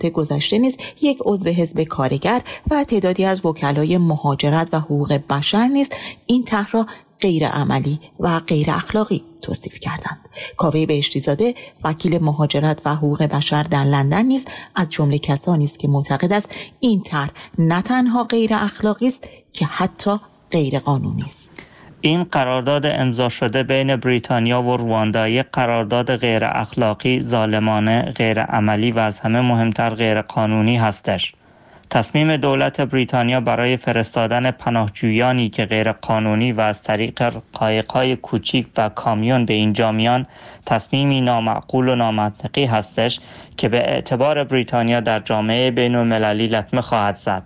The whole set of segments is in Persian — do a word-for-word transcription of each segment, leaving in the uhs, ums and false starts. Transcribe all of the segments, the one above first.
گذشته نیز یک عضو حزب کارگر و تعدادی از وکلای مهاجرت و حقوق بشر نیز این طرح را غیر عملی و غیر اخلاقی توصیف کردند. کاوه بهشتی‌زاده وکیل مهاجرت و حقوق بشر در لندن نیز از جمله کسانی است که معتقد است این طرح نه تنها غیر اخلاقی است که حتی غیر قانونی است. این قرارداد امضا شده بین بریتانیا و رواندا یک قرارداد غیر اخلاقی، ظالمانه، غیر عملی و از همه مهمتر غیر قانونی هستش. تصمیم دولت بریتانیا برای فرستادن پناهجویانی که غیر قانونی و از طریق قایق‌های کوچیک و کامیون به اینجا میان تصمیمی نامعقول و نامنطقی هستش که به اعتبار بریتانیا در جامعه بین‌المللی لطمه خواهد زد.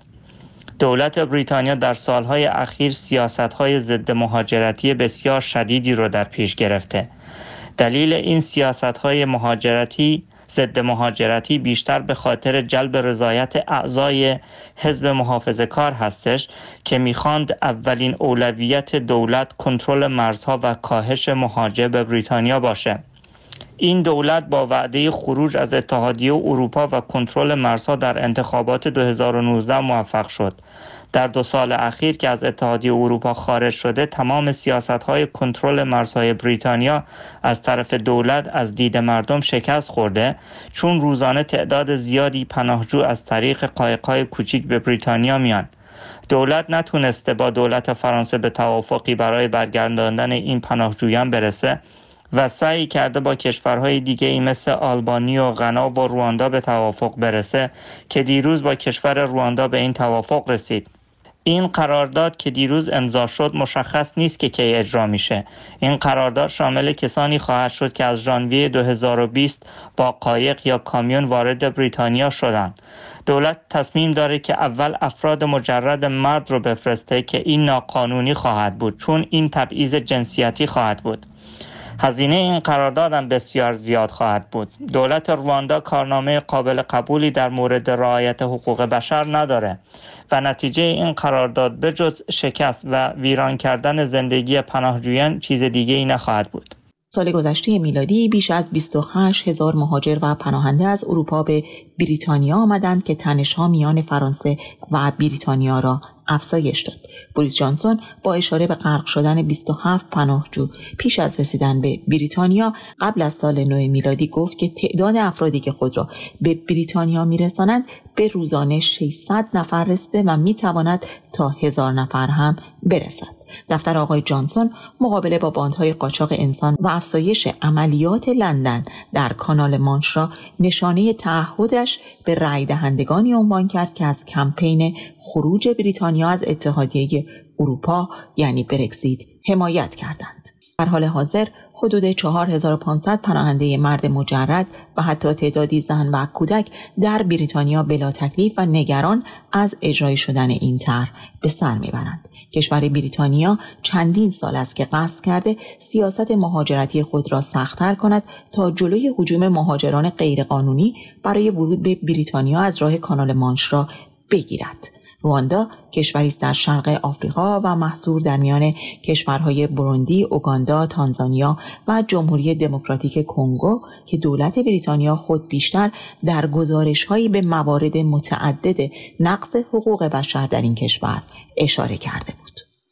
دولت بریتانیا در سالهای اخیر سیاست‌های ضد مهاجرتی بسیار شدیدی رو در پیش گرفته. دلیل این سیاست‌های مهاجرتی ضد مهاجرتی بیشتر به خاطر جلب رضایت اعضای حزب محافظه‌کار هستش که می‌خواند اولین اولویت دولت کنترل مرزها و کاهش مهاجر به بریتانیا باشه. این دولت با وعده خروج از اتحادیه اروپا و کنترل مرزها در انتخابات دو هزار و نوزده موفق شد. در دو سال اخیر که از اتحادیه اروپا خارج شده، تمام سیاست‌های کنترل مرزهای بریتانیا از طرف دولت از دید مردم شکست خورده، چون روزانه تعداد زیادی پناهجو از طریق قایق‌های کوچیک به بریتانیا میان. دولت نتونسته با دولت فرانسه به توافقی برای برگرداندن این پناهجویان برسه و سعی کرده با کشورهای دیگه ای مثل آلبانی و غنا و رواندا به توافق برسه که دیروز با کشور رواندا به این توافق رسید. این قرارداد که دیروز امضا شد مشخص نیست که کی اجرا میشه. این قرارداد شامل کسانی خواهد شد که از ژانویه دو هزار و بیست با قایق یا کامیون وارد بریتانیا شدند. دولت تصمیم داره که اول افراد مجرد مرد رو بفرسته که این ناقانونی خواهد بود، چون این تبعیض جنسیتی خواهد بود. هزینه این قرارداد هم بسیار زیاد خواهد بود. دولت رواندا کارنامه قابل قبولی در مورد رعایت حقوق بشر نداره و نتیجه این قرارداد به جز شکست و ویران کردن زندگی پناهجویان چیز دیگه ای نخواهد بود. سال گذشته میلادی بیش از بیست و هشت هزار مهاجر و پناهنده از اروپا به بریتانیا آمدند که تنش‌ها میان فرانسه و بریتانیا را افزایش داد. بوریس جانسون با اشاره به غرق شدن بیست و هفت پناهجو پیش از رسیدن به بریتانیا قبل از سال نو میلادی گفت که تعداد افرادی که خود را به بریتانیا میرسانند به روزانه ششصد نفر رسیده و میتواند تا هزار نفر هم برسد. دفتر آقای جانسون مقابله با باندهای قاچاق انسان و افزایش عملیات لندن در کانال مانش را نشانه تعهدش به رای دهندگانی عنوان کرد که از کمپین خروج بریتانیا از اتحادیه اروپا یعنی برگزیت حمایت کردند. در حال حاضر حدود چهار هزار و پانصد پناهنده مرد مجرد و حتی تعدادی زن و کودک در بریتانیا بلا تکلیف و نگران از اجرای شدن این طرح به سر میبرند. کشور بریتانیا چندین سال است که قصد کرده سیاست مهاجرتی خود را سخت‌تر کند تا جلوی هجوم مهاجران غیرقانونی برای ورود به بریتانیا از راه کانال مانش را بگیرد. رواندا کشوری است در شرق آفریقا و محصور در میان کشورهای بروندی، اوگاندا، تانزانیا و جمهوری دموکراتیک کنگو که دولت بریتانیا خود بیشتر در گزارش‌هایی به موارد متعدد نقض حقوق بشر در این کشور اشاره کرده بود.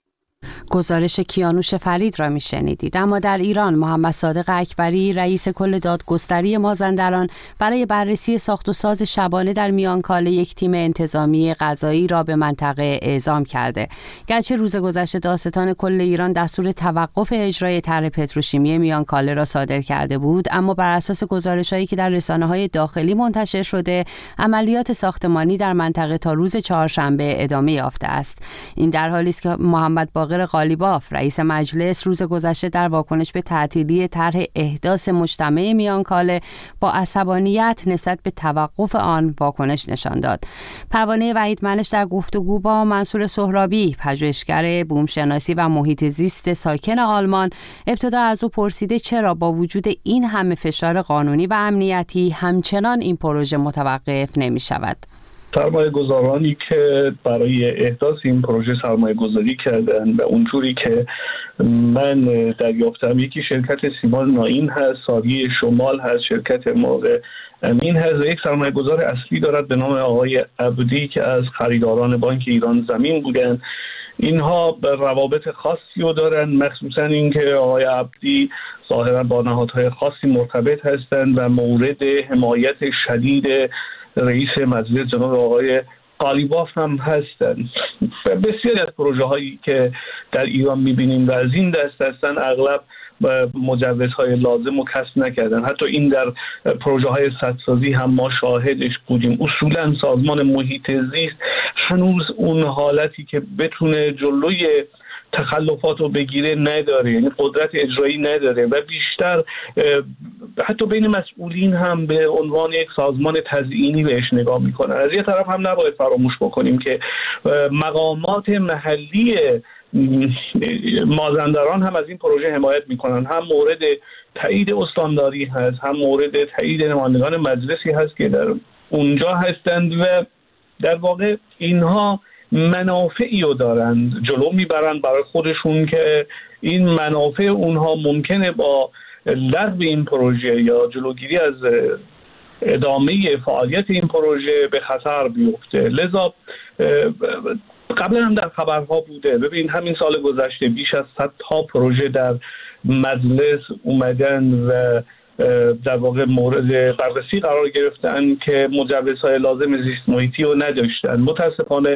گزارش کیانوش فرید را میشنیدید. اما در ایران محمد صادق اکبری رئیس کل دادگستری مازندران برای بررسی ساخت و ساز شبانه در میانکاله یک تیم انتظامی قضایی را به منطقه اعزام کرده. گرچه روز گذشته دادستان کل ایران دستور توقف اجرای طرح پتروشیمی میانکاله را صادر کرده بود، اما بر اساس گزارش‌هایی که در رسانه‌های داخلی منتشر شده عملیات ساختمانی در منطقه تا روز چهارشنبه ادامه یافته است. این در حالی است که محمد باقر قالیباف رئیس مجلس روز گذشته در واکنش به تعطیلی طرح احداث مجتمع میانکاله با عصبانیت نسبت به توقف آن واکنش نشان داد. پروانه وحید منش در گفتگو با منصور سهرابی پژوهشگر بومشناسی و محیط زیست ساکن آلمان ابتدا از او پرسیده چرا با وجود این همه فشار قانونی و امنیتی همچنان این پروژه متوقف نمی شود. سرمایه گذارانی که برای احداث این پروژه سرمایه گذاری کردن و اونجوری که من دریافتم یکی شرکت سیمان ناین هست، ساریه شمال هست، شرکت ماغ امین هست و یک سرمایه گذار اصلی دارد به نام آقای عبدی که از خریداران بانک ایران زمین بودن. اینها روابط خاصی رو دارن، مخصوصا اینکه آقای عبدی ظاهرا با نهادهای خاصی مرتبط هستند و مورد حمایت شدید رئیس مجلس جناب آقای قالیباف هم هستند. بسیاری از پروژه هایی که در ایران میبینیم و از این دست هستن اغلب مجوزهای لازم رو کسب نکردن. حتی این در پروژه های سدسازی هم ما شاهدش بودیم. اصولا سازمان محیط زیست هنوز اون حالتی که بتونه جلوی تخلفات رو بگیره نداره، یعنی قدرت اجرایی نداره و بیشتر حتی بین مسئولین هم به عنوان یک سازمان تزیینی بهش نگاه میکنن. از یه طرف هم نباید فراموش بکنیم که مقامات محلی مازندران هم از این پروژه حمایت میکنن، هم مورد تایید استانداری هست، هم مورد تایید نمایندگان مجلسی هست که در اونجا هستند و در واقع اینها منافعی رو دارند جلو میبرند برای خودشون که این منافع اونها ممکنه با لغو این پروژه یا جلوگیری از ادامه فعالیت این پروژه به خطر بیفته. لذا قبلا هم در خبرها بوده، ببین همین سال گذشته بیش از صد تا پروژه در مجلس اومدن و در واقع مورد بررسی قرار گرفتن که مجوزهای لازم زیست محیطی رو نداشتن. متاسفانه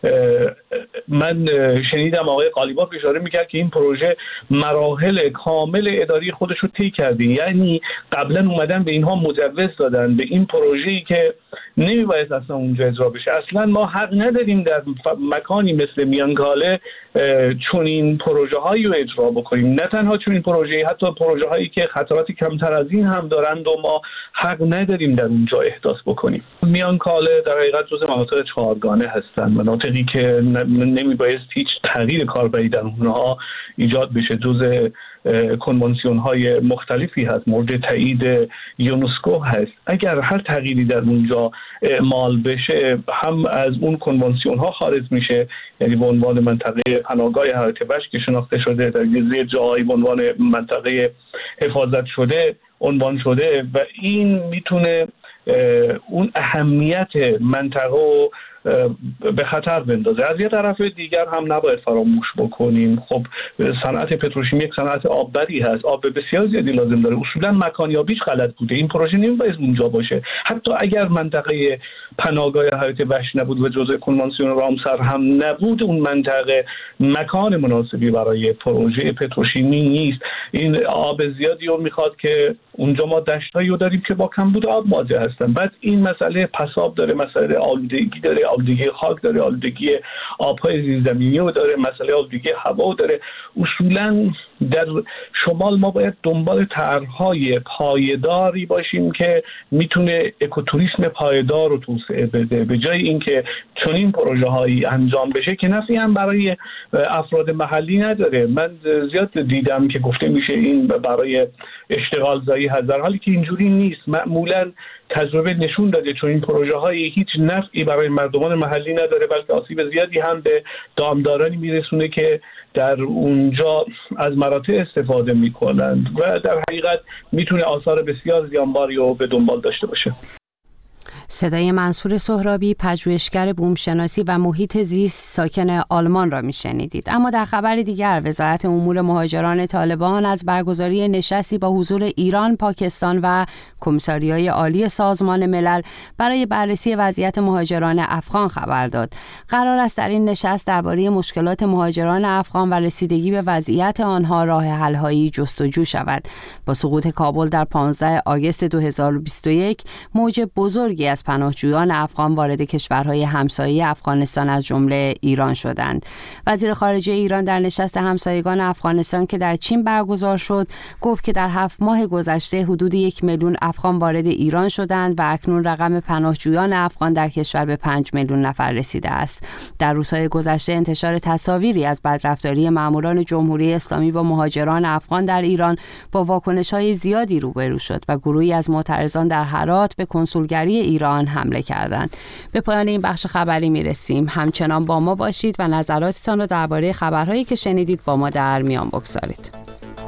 من شنیدم آقای قالیباف اشاره میکرد که این پروژه مراحل کامل اداری خودش رو طی کرده، یعنی قبلا اومدن به اینها مجوز دادن به این پروژه‌ای که نمیباید اصلا اونجا اجرا بشه. اصلا ما حق نداریم در مکانی مثل میانکاله چون این پروژه هایی رو اجرا بکنیم، نه تنها چون این پروژه، حتی پروژه هایی که خطرات کمتر از این هم دارند و ما حق نداریم در اونجا احداث بکنیم. میانکاله در حقیقت جزء مناطق چهارگانه هستند، مناطقی که نمیباید هیچ تغییر کاربری در اونها ایجاد بشه. جزء کنوانسیون های مختلفی هست، مورد تایید یونسکو هست. اگر هر تغییری در اونجا اعمال بشه هم از اون کنوانسیون ها خارج میشه، یعنی به عنوان منطقه پناهگاه حیات وحش که شناخته شده در یه جایی به عنوان منطقه حفاظت شده عنوان شده و این میتونه اون اهمیت منطقه رو به خطر بندازه. از یه طرف دیگر هم نباید فراموش بکنیم خب صنعت پتروشیمی یک صنعت آببری هست، آب بسیار زیادی لازم داره. اصولا مکانیابیش غلط بوده، این پروژه نمی‌باید اونجا باشه. حتی اگر منطقه پناهگاه حیات وحش نبود و جزء کنوانسیون رامسر هم نبود، اون منطقه مکان مناسبی برای پروژه پتروشیمی نیست. این آب زیادی رو میخواد که اونجا ما دشتایی رو داریم که با کمبود آب مواجه هستن. بعد این مسئله پساب داره، مسئله آلودگی داره، آلودگی خاک داره، آلودگی آبهای زیرزمینی رو داره، مسئله آلودگی هوا داره. اصولا در شمال ما باید دنبال طرح‌های پایداری باشیم که میتونه اکوتوریسم پایدار رو توسعه بده، به جای اینکه چنین پروژه‌هایی انجام بشه که نفعی هم برای افراد محلی نداره. من زیاد دیدم که گفته میشه این برای اشتغال زایی هست، در حالی که اینجوری نیست. معمولاً تجربه نشون داده چون این پروژه های هیچ نفعی برای مردمان محلی نداره، بلکه آسیب زیادی هم به دامدارانی میرسونه که در اونجا از مراتع استفاده میکنند و در حقیقت میتونه آثار بسیار زیانباری رو به دنبال داشته باشه. صدای منصور سهرابی، پژوهشگر بومشناسی و محیط زیست ساکن آلمان را میشنیدید. اما در خبر دیگر، وزارت امور مهاجران طالبان از برگزاری نشستی با حضور ایران، پاکستان و کمیساریای عالی سازمان ملل برای بررسی وضعیت مهاجران افغان خبر داد. قرار است در این نشست درباره مشکلات مهاجران افغان و رسیدگی به وضعیت آنها راه حل‌هایی جستجو شود. با سقوط کابل در پانزده آگوست دو هزار و بیست و یک، موج بزرگی از پناهجویان افغان وارد کشورهای همسایه افغانستان از جمله ایران شدند. وزیر خارجه ایران در نشست همسایگان افغانستان که در چین برگزار شد گفت که در هفت ماه گذشته حدود یک میلیون افغان وارد ایران شدند و اکنون رقم پناهجویان افغان در کشور به پنج میلیون نفر رسیده است. در روزهای گذشته انتشار تصاویری از بدرفتاری ماموران جمهوری اسلامی با مهاجران افغان در ایران با واکنش‌های زیادی روبرو شد و گروهی از معترضان در هرات به کنسولگری ایران ایران حمله کردند. به پایان این بخش خبری میرسیم. همچنان با ما باشید و نظراتتان رو درباره خبرهایی که شنیدید با ما در میان بگذارید.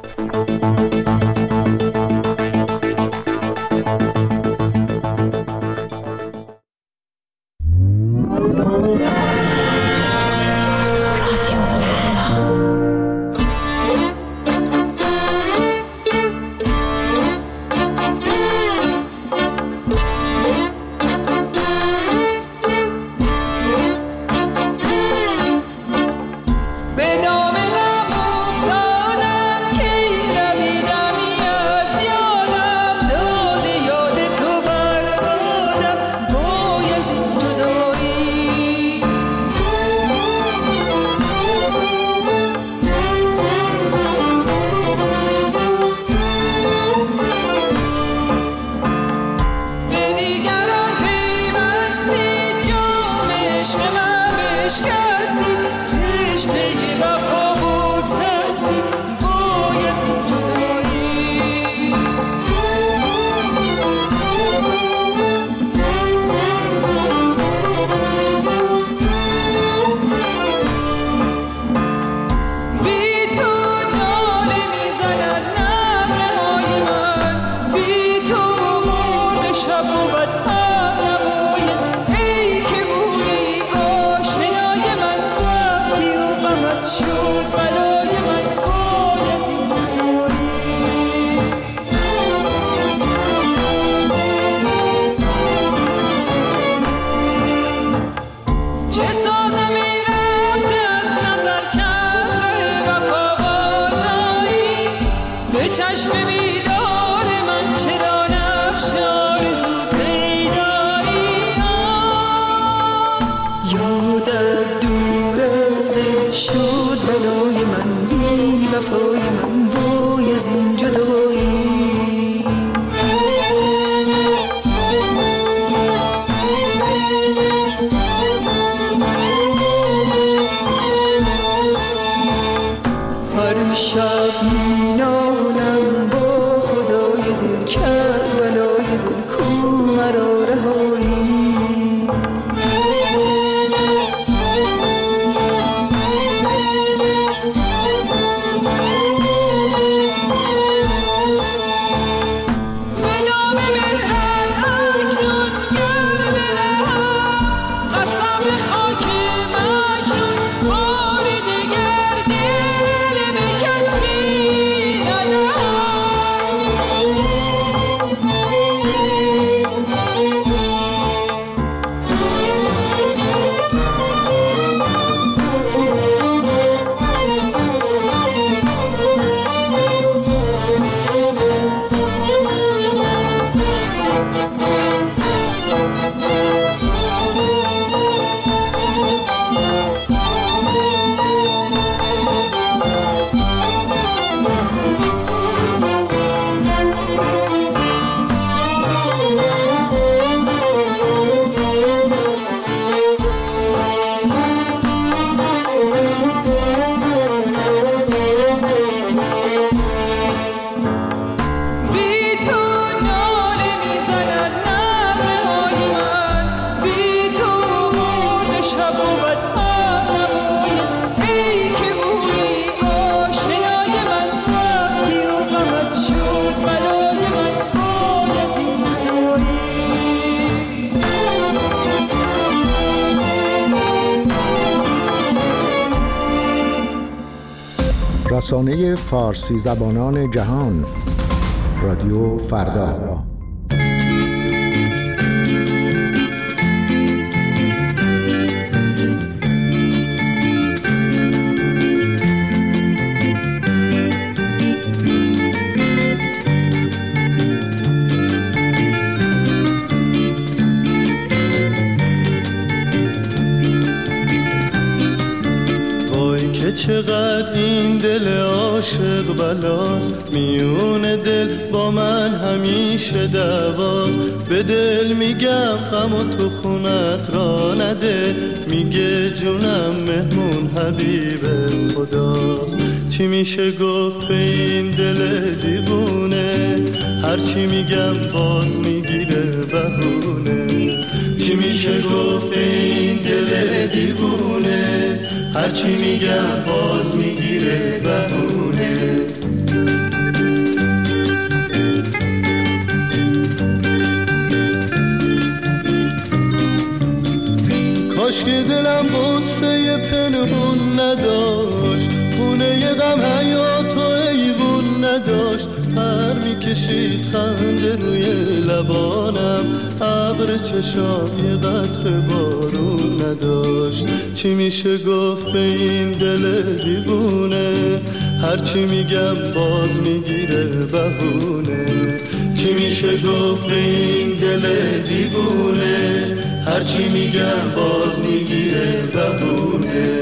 رسانه فارسی زبانان جهان، رادیو فردا. چقدر این دل عاشق بلاست، میون دل با من همیشه دعواست. به دل میگم غم و تو خونت را نده، میگه جونم مهمون حبیب خداست. چی میشه گفت به این دل دیوونه، هرچی میگم باز میگیره بهونه. میشه گفت به این دل دیوونه، هرچی میگم باز میگیره بهونه. کاش که دلم غصه پنهون نداشت، خونه ی غم حیات و ایوون نداشت. پر میکشید خنده روی لبانم، ابر چشام یه قطره بارون نداشت. چی میشه گفت به این دل دیوونه، هرچی میگم باز میگیره بهونه. چی میشه گفت به این دل دیوونه، هرچی میگم باز میگیره بهونه.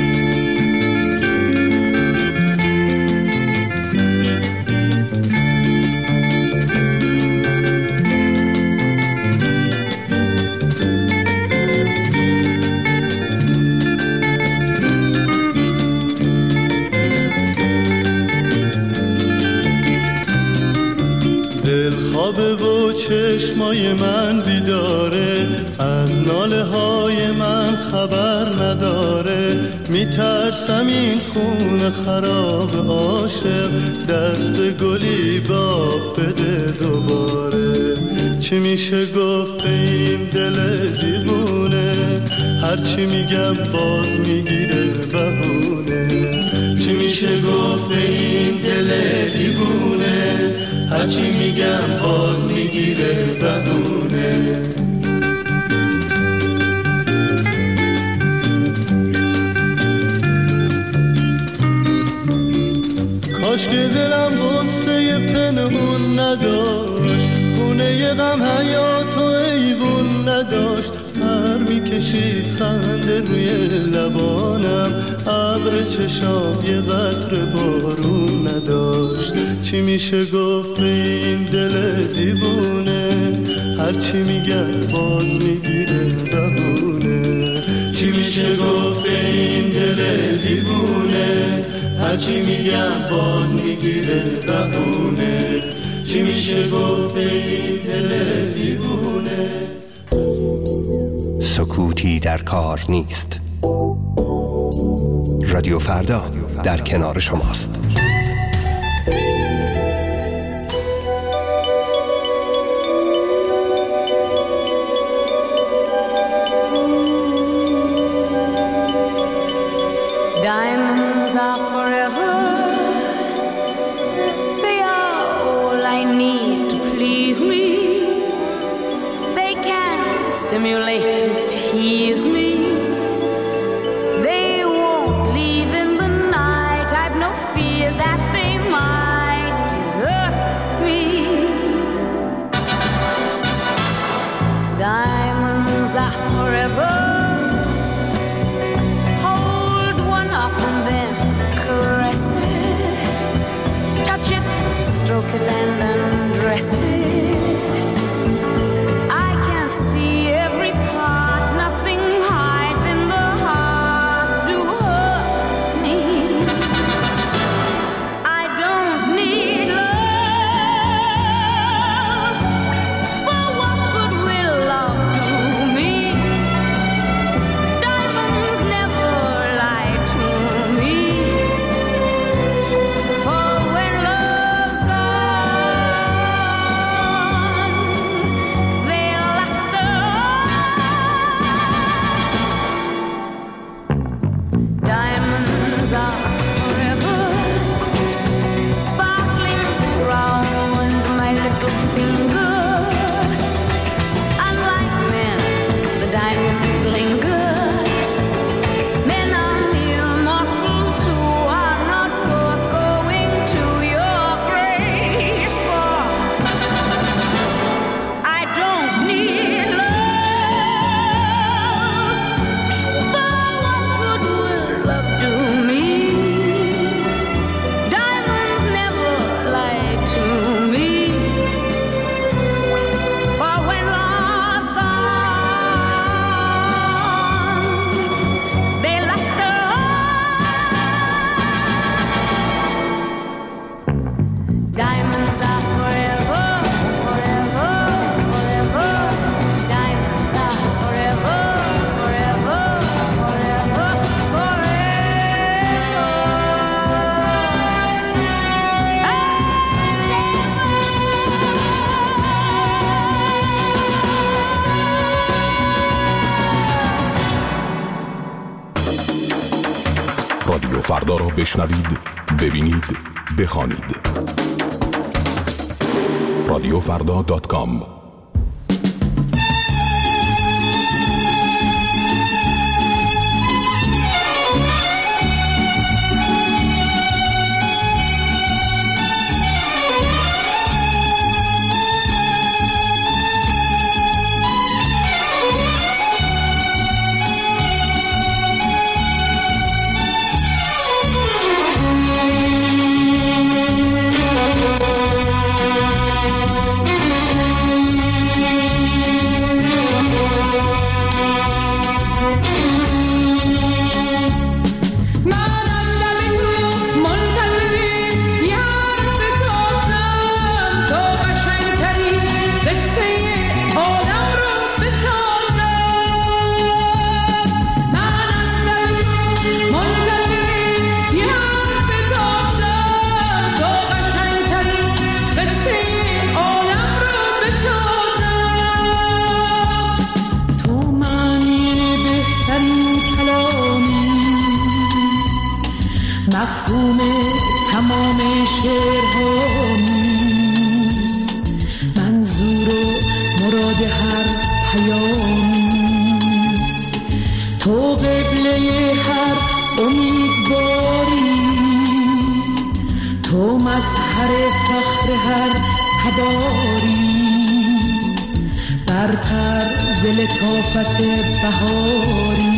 خوابه و چشمای من بیداره، از ناله های من خبر نداره. میترسم این خون خراب عاشق، دست گلی باب بده دوباره. چی میشه گفت به این دل دیوونه، هرچی میگم باز میگیره بهونه. چی میشه گفت به این دل دیوونه، هرچی میگم باز میگیره بهونه. کاش که دلم غصه پنهون نداشت، خونه ی غم حیات و ایوون نداشت. پر میکشید خنده روی لبانم، ابر چشام یه قطره بارون نداشت. چی میشه گفت به این دل دیوونه، هرچی میگم باز میگیره بهونه. چی میشه گفت به این دل دیوونه، هرچی میگم باز میگیره بهونه. چی میشه گفت به این دل دیوونه. سکوتی در کار نیست. رادیو فردا در کنار شماست. Diamonds are forever. They are all I need to please me. They can stimulate and tease me. They won't leave in the night. I've no fear that they might desert me. Diamonds are forever. Hold one up and then caress it. Touch it, stroke it and undress it. I can see every part, nothing hides in the heart to hurt me. I don't need love, for what good will love do me? فردا را بشنوید، ببینید، بخوانید. رادیو فردا دات کام. مفهوم تمام شعرهایی، منظور و مراد هر پیامی، تو قبله هر امیدواری، تو مظهر فخر هر تباری، برتر ز لطافت بهاری.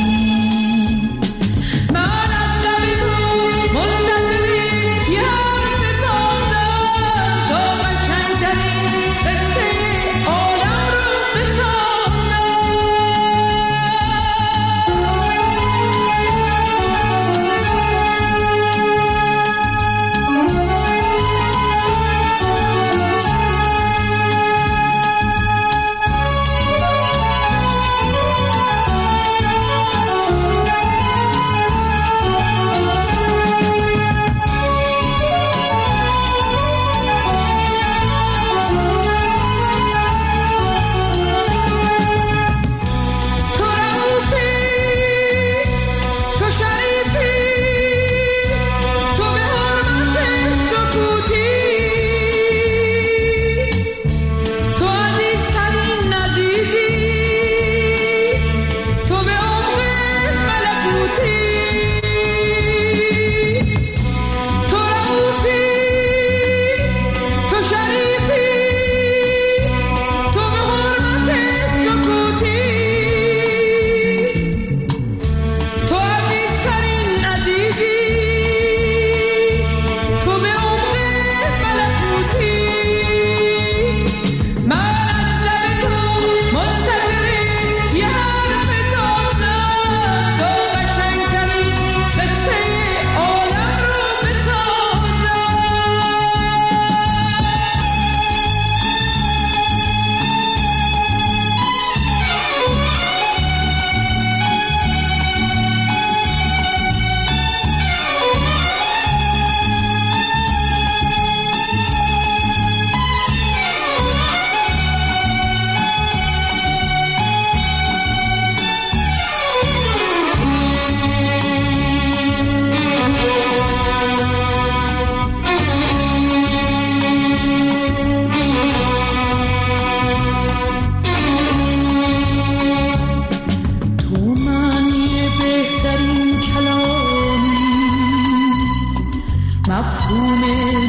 مفهوم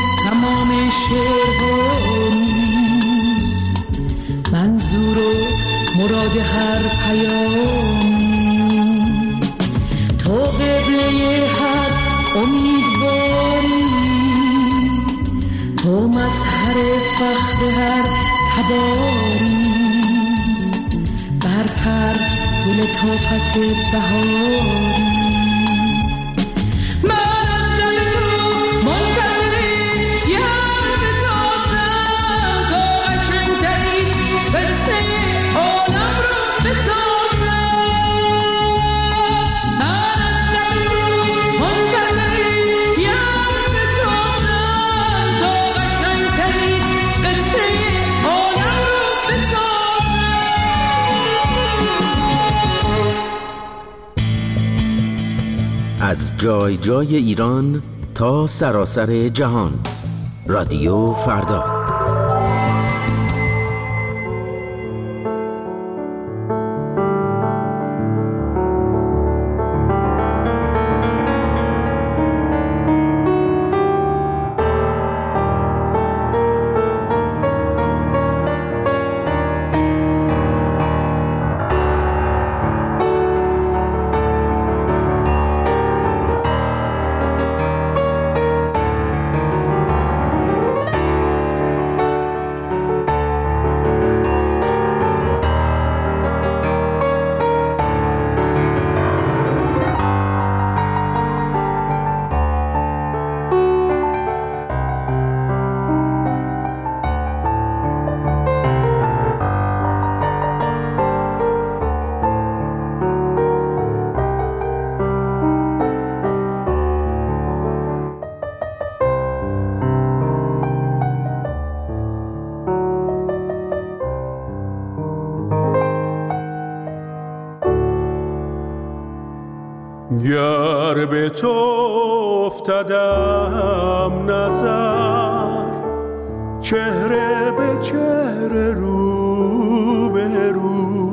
تمام شعرهایی، منظور و مراد هر پیامی، تو قبله هر امیدواری، تو مظهر فخر هر تباری، برتر ز لطافت بهاری. از جای جای ایران تا سراسر جهان. رادیو فردا. گر به تو افتادم نظر، چهره به چهره رو به رو،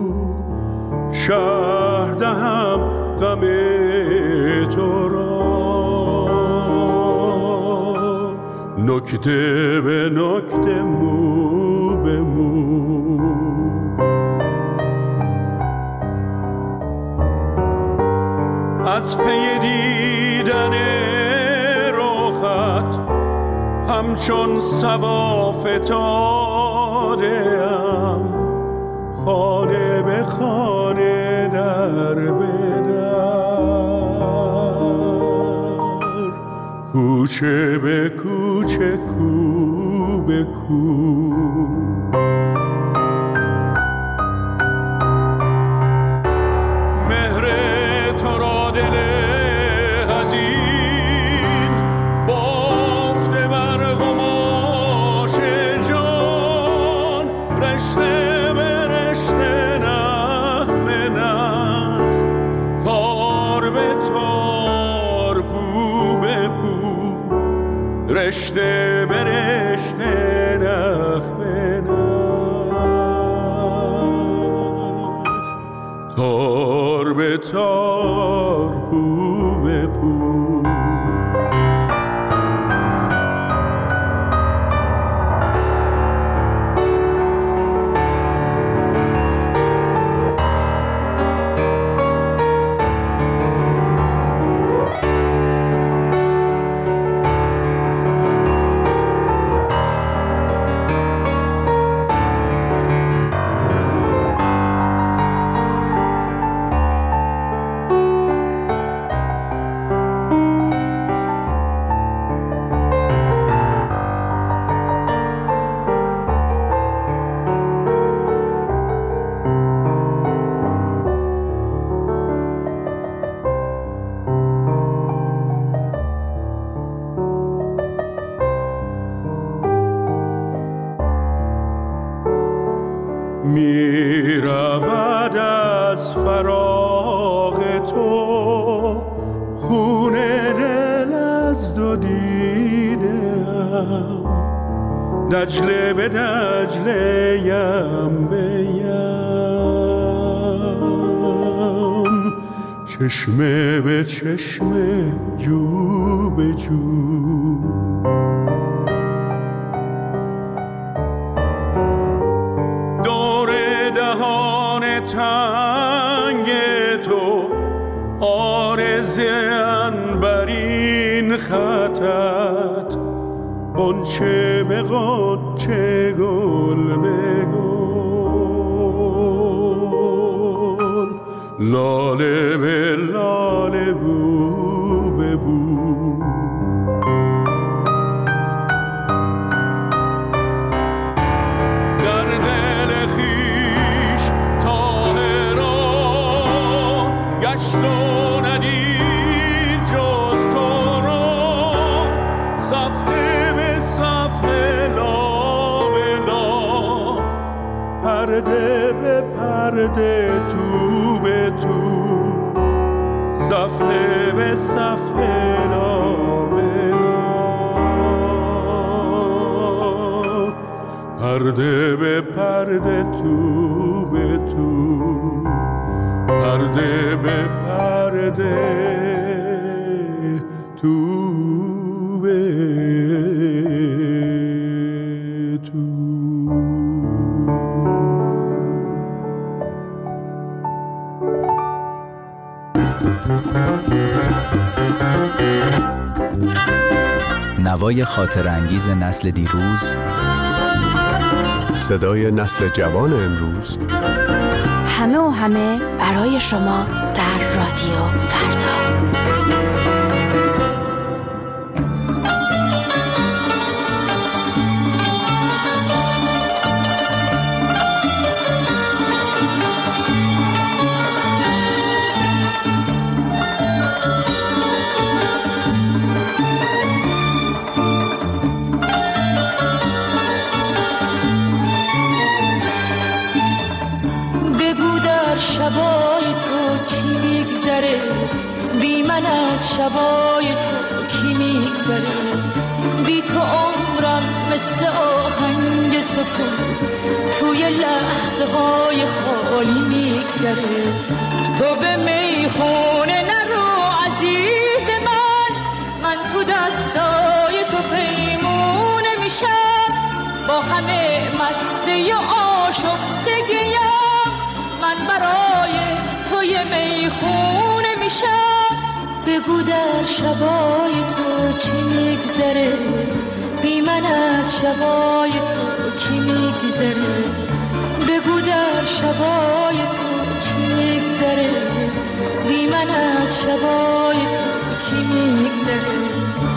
شرح دهم غم تو را، نکته به نکته، مو به مو. از پی دیدن رخت همچون صبا فتاده‌ام، خانه به خانه، در به در، کوچه به کوچه، کو به کو. رشته به رشته، نخ به نخ، تار به تار، پو به پو. می رود از فراق تو خون دل از دو دیدم، دجله به دجله، یم به یم، چشمه به چشمه، جو به جو. تنگ تو عارض عنبرین خطت، غنچه به غنچه، گل به گل، لاله به لاله، بو به بو. در دل خویش گشت و ندید جز تو را، صفحه به صفحه، لا به لا، پرده به پرده، تو به تو، صفحه به صفحه لابلا، پرده به پرده تو به تو، پرده به پرده تو به تو. نوای خاطر انگیز نسل دیروز، صدای نسل جوان امروز، همه و همه برای شما در رادیو فردا. شبای تو چی میگذره، بی من از شبای تو کی میگذره، بی تو عمرم مثل آهنگ سکوت توی لحظه های خالی میگذره. تو به میخونه نرو عزیز من، من تو دستای تو پیمونه میشم، با همه مستی و آشفتگیم من برای توی میخونه میشم. بگو در شبای تو چی میگذره، بی من از شبای تو کی میگذره، بگو در شبای تو چی میگذره، بی من از شبای تو کی میگذره.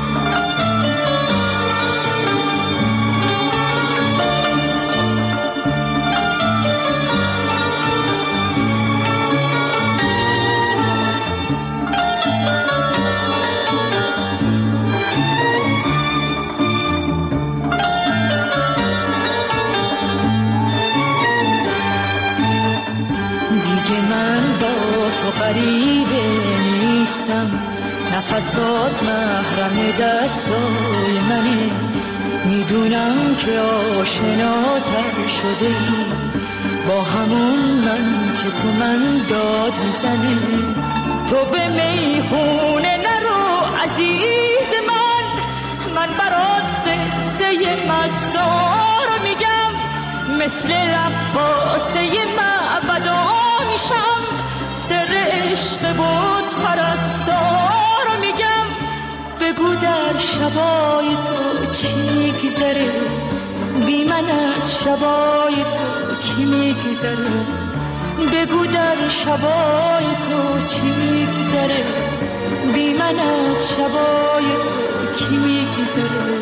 غریبه نیستم، نفسات محرم دستای منه، میدونم که آشناتر شده ای با همون من که تو من داد میزنه. تو به میخونه نرو عزیز من، من برات قصه مستار میگم، مثل رقاصه معبدا میشم، سر عشق بود پرستار میگم. بگو در شبای تو چی میگذره، بی من از شبای تو کی میگذره، بگو در شبای تو چی میگذره، بی من از شبای تو کی میگذره.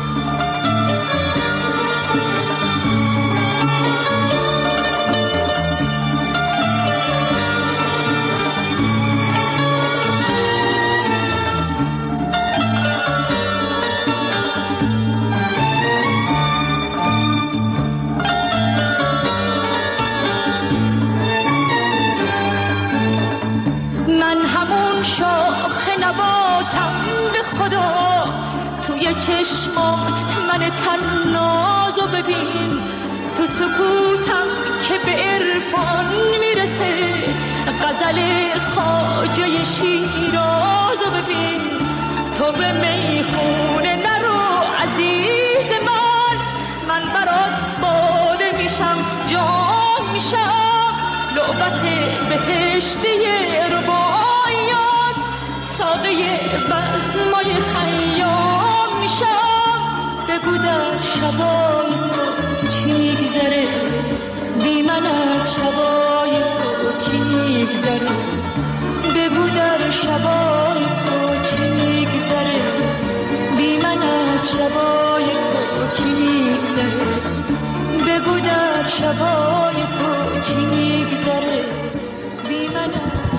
توی چشمام من تنازو ببین، تو سکوتم که به عرفان میرسه، غزل خواجه شیرازو ببین. تو به میخونه نرو عزیز من، من برات باده میشم جام میشم، لعبت بهشتی رباعیات، ساقه بزمای خیام میشم. بگو در شبای تو چی میگذره، بی من از شبای تو کی میگذره، بگو در شبای تو چی میگذره، بی من از شبای تو کی میگذره، بگو در شبای تو چی میگذره، بی من از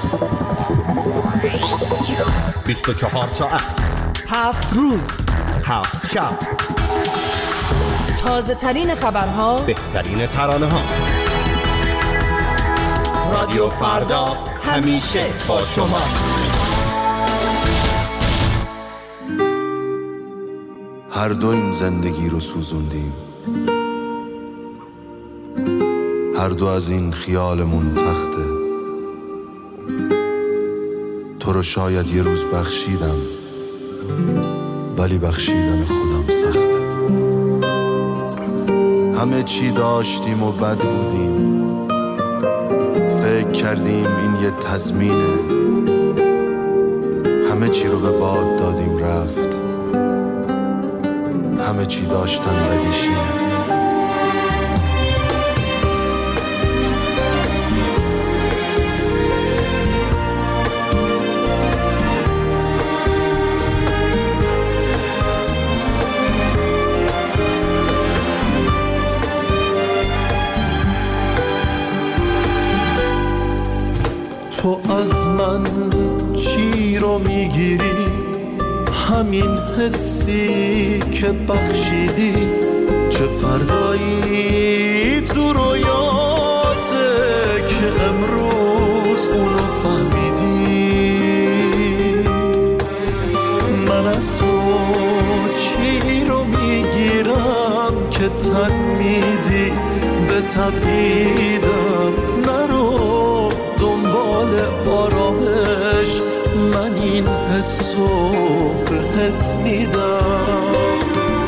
بیست و چهار ساعت، هفت روز، هفت شب، تازه ترین خبرها، بهترین ترانه ها. رادیو فردا همیشه با شماست. هر دو این زندگی رو سوزوندیم، هر دو از این خیالمون تخته. تو رو شاید یه روز بخشیدم، ولی بخشیدن خودم سخته. همه چی داشتیم و بد بودیم، فکر کردیم این یه تضمینه. همه چی رو به باد دادیم رفت، همه چی داشتن بدیشینه. تو از من چی رو میگیری؟ همین حسی که بخشیدی. چه فردایی تو رویاته که امروز اونو فهمیدی؟ من از تو چی رو میگیرم که تن میدی به تبعیدم؟ نرو دنبال آرامش، من این حسو بهت میدم.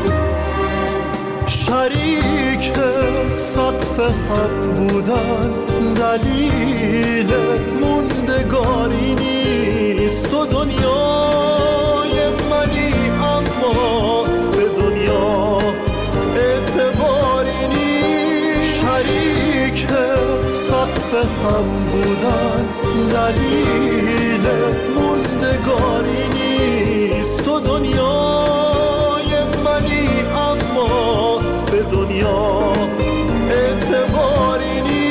شریک سقف هم بودن دلیل موندگاری نیست. تو دنیای منی اما به دنیا اعتباری نیست. شریک سقف هم بودن دلیل موندگاری نیست. تو دنیای منی اما به دنیا اعتباری نیست.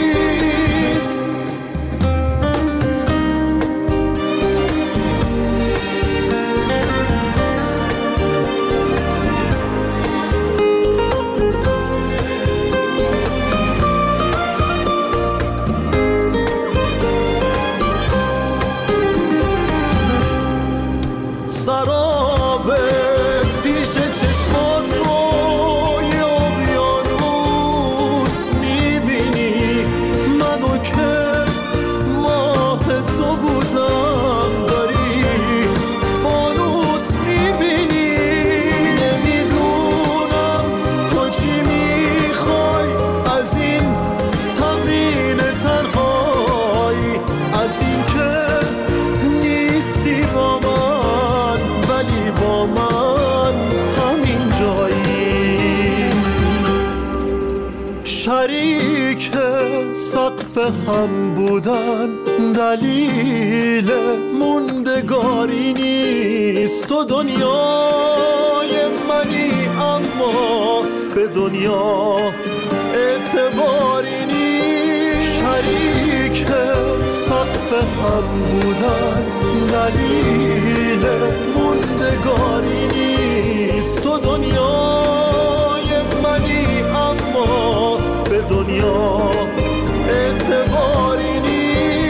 شریک سقف هم بودن دلیل موندگاری نیست. تو دنیای منی اما به دنیا اعتباری نیست. شریک سقف هم بودن دلیل موندگاری نیست. تو دنیای منی اما به دنیا اعتباری نیست.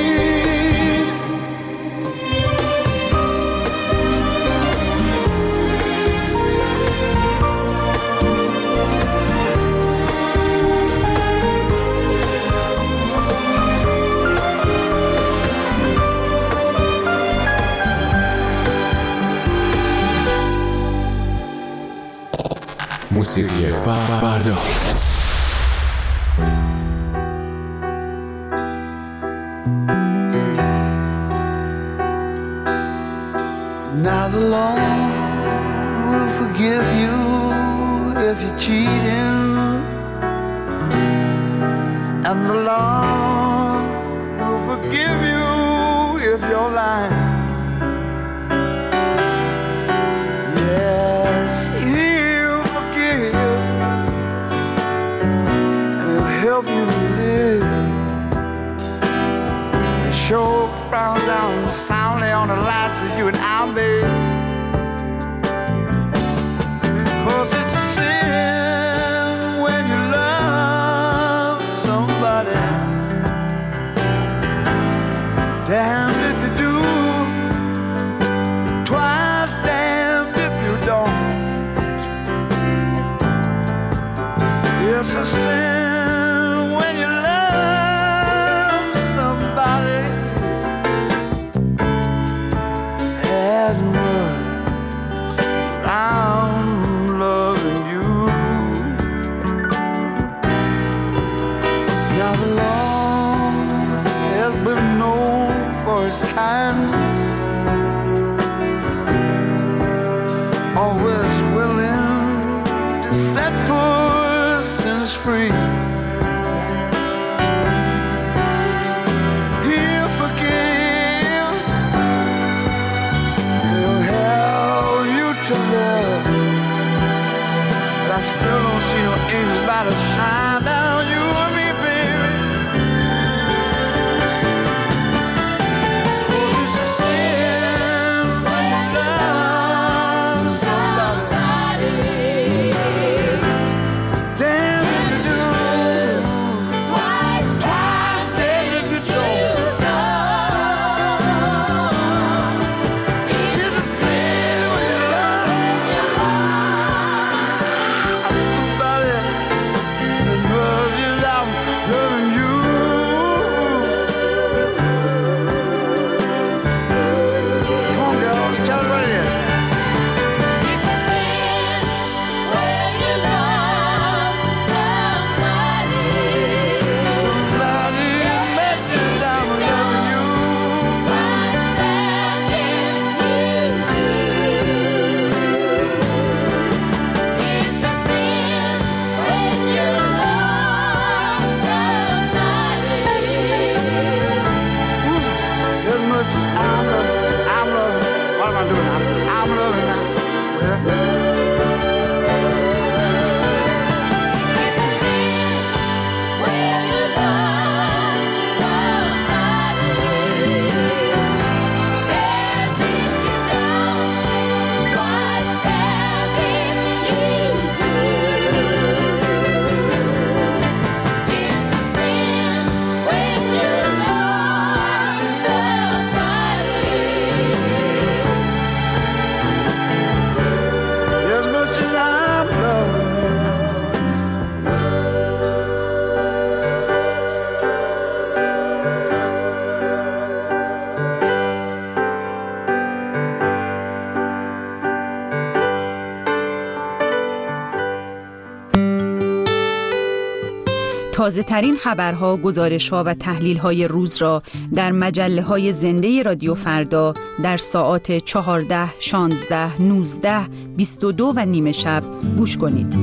موسیقی فردا. Now the law will forgive you if you're cheating, and the law will forgive you if you're lying. Yes, he'll forgive, and he'll help you to live. The show frown down soundly on the lies that you and I made. Cause it's a sin when you love somebody. Damned if you do, twice damned if you don't. his kindness, always willing to set poor sinners free. He'll forgive, he'll help you to love, but I still don't see no angels about to shine down you and me, baby. تازه ترین خبرها، گزارش‌ها و تحلیل‌های روز را در مجله‌های زنده رادیو فردا در ساعات چهارده، شانزده، نوزده، بیست و دو و نیمه شب گوش کنید.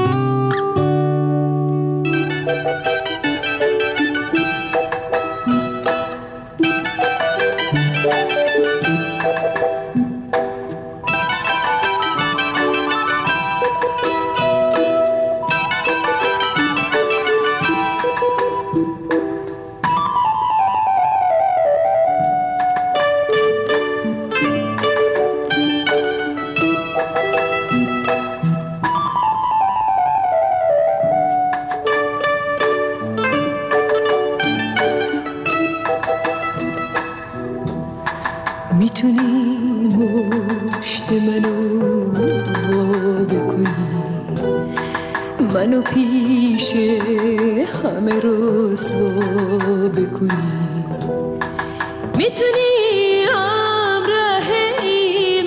میتونی مشت منو وا بکنی، منو پیش همه رسوا بکنی، میتونی همراه این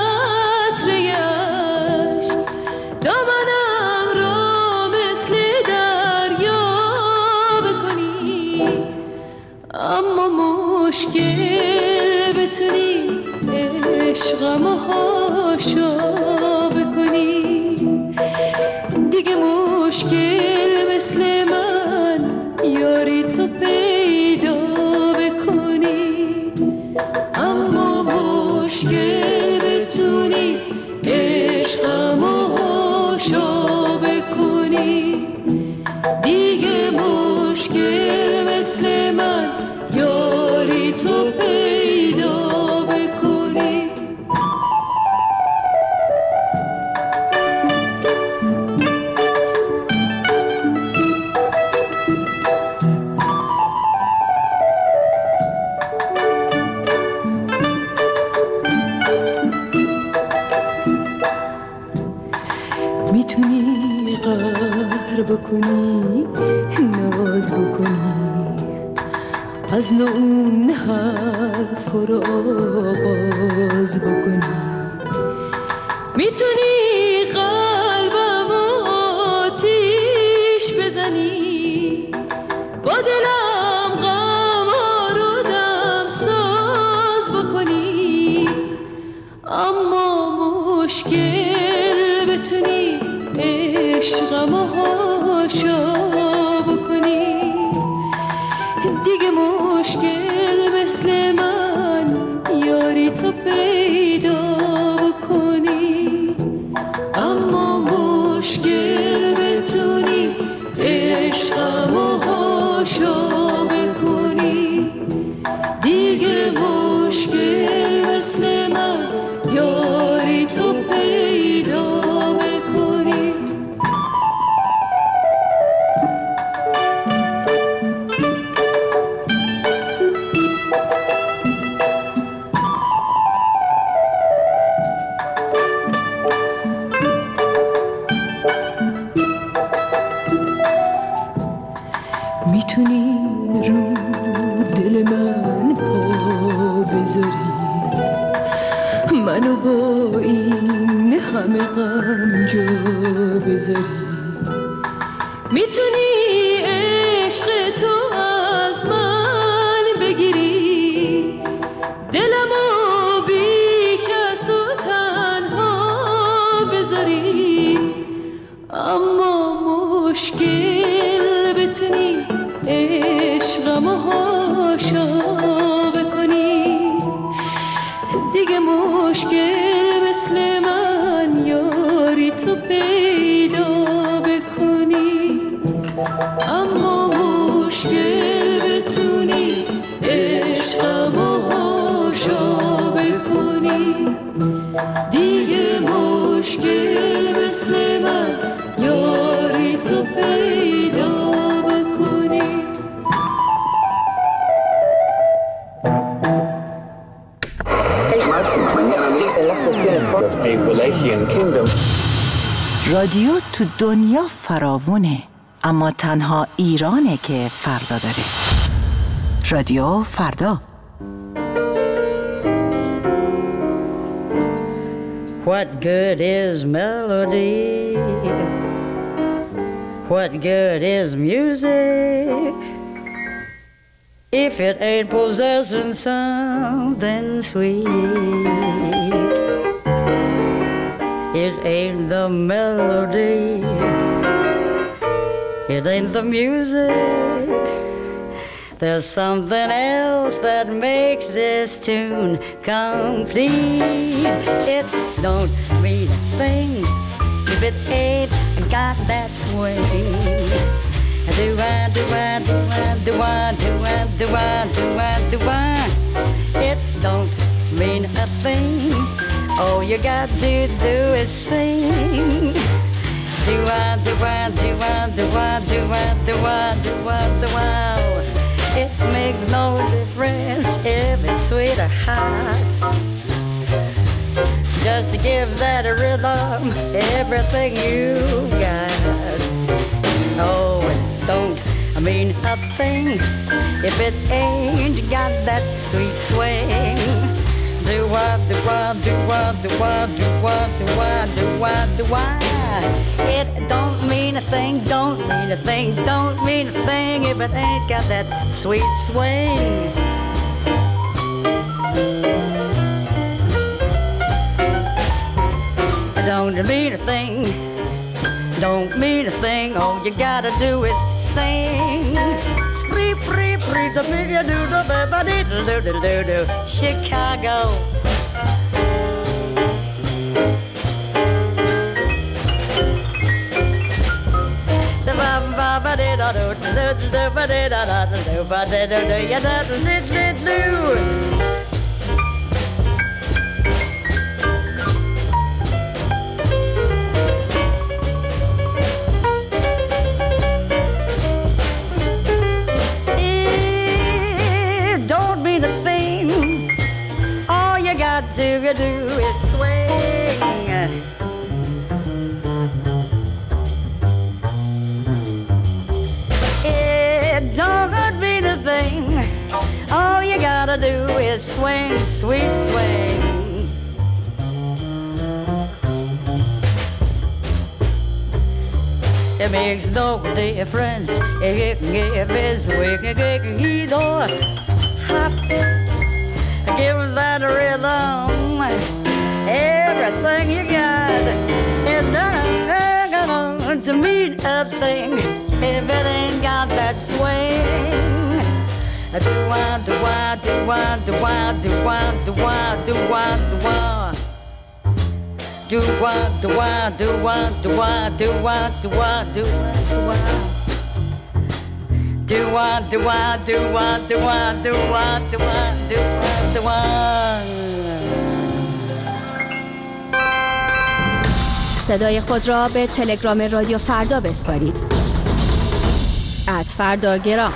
قطره‌اش دامنم را مثل دریا بکنی، اما مشکل بتونی عشقم و هاشا بکنی، دیگه مشکل مثل من یاری تو پیدا بکنی، اما مشکل بتونی عشقم و هاشا بکنی، دیگه مشکل مثل من یاری تو پیدا بکنی. میتونی قهر بکنی، ناز بکنی، از نو اون حرف رو آغاز بکنی، میتونی قلبم آتیش بزنی، با دلم غم رو دم ساز بذاری، منو با این همه غم جا بذاری. میتونی عشق تو از من بگیری، دلمو بی کس و تنها بذاری، اما مشکل بتونی عشقمو هاشا بکنی، دیگه مشکل مثل من یاری تو پیدا بکنی، اما مشکل بتونی عشقمو هاشا بکنی، دیگه مشکل مثل من یاری تو پیدا بکنی. رادیو تو دنیا فراوونه، اما تنها ایرانه که فردا داره. رادیو فردا. What good is melody? What good is music if it ain't possessing something sweet? It ain't the melody, it ain't the music. There's something else that makes this tune complete. It don't mean a thing if it ain't got that swing. Do I, do I, do I, do I, do I, do I, do I, do I. It don't mean a thing. All you got to do is sing. Do I, do I, do I, do I, do I, do I, do I, do I. It makes no difference if it's sweet or hot. Just to give that rhythm everything you got. Oh, it don't mean a thing if it ain't got that sweet swing. Do what, do what, do what, do what, do what, do what, do what, do what. It don't mean a thing, don't mean a thing, don't mean a thing if it ain't got that sweet swing. It don't mean a thing, don't mean a thing, all you gotta do is sing. Spree, spree, spree, da dee da doo da da ba dee da doo da doo doo. Chicago. Ba ba ba dee da doo da doo ba dee da da doo ba dee da doo ya da doo dee dee doo. Do you do is swing. It don't mean a thing. All you gotta do is swing, sweet swing. It makes no difference if it's swing, he don't hop. Give that rhythm everything you got. It's not gonna to mean a thing if it ain't got that swing. Do I, do I, do I, do I, do I, do I, do I, do I. Do I, do I, do I, do I, do I, do I, do I, do I. Do I, do I, do I, do I, do I, do I, do I, do I. صدای خود را به تلگرام رادیو فردا بسپارید. ات فردا گرام.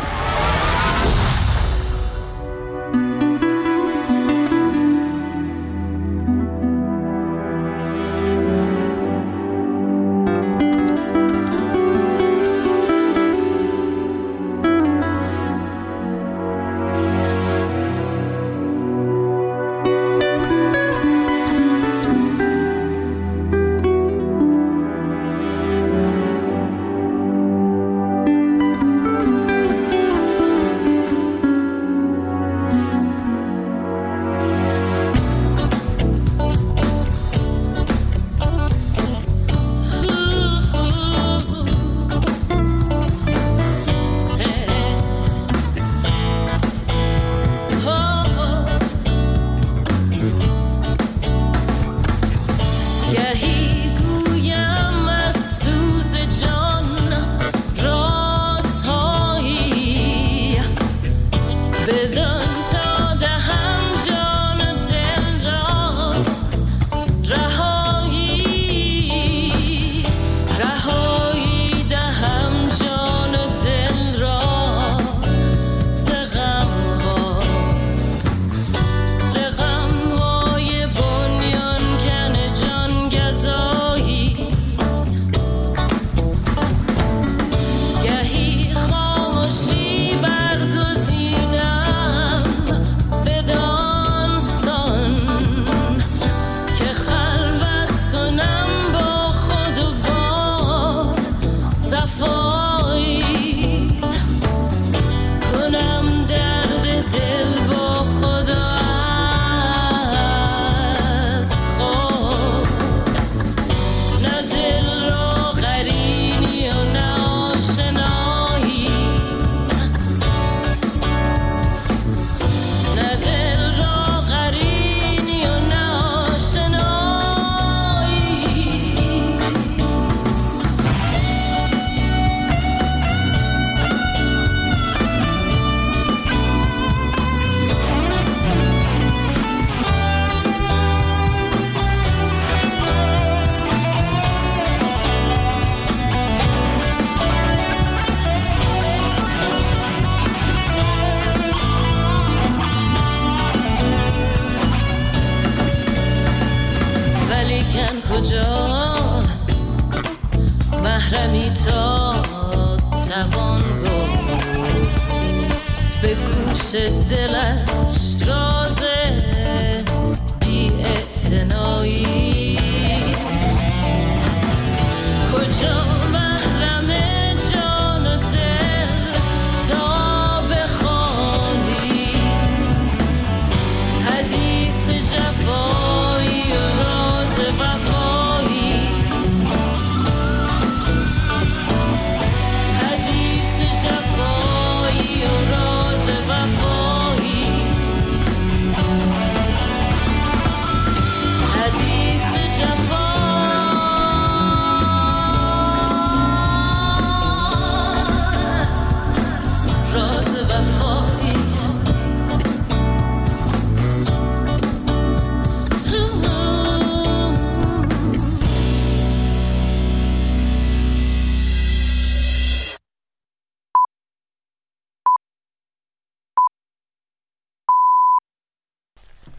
c'est de la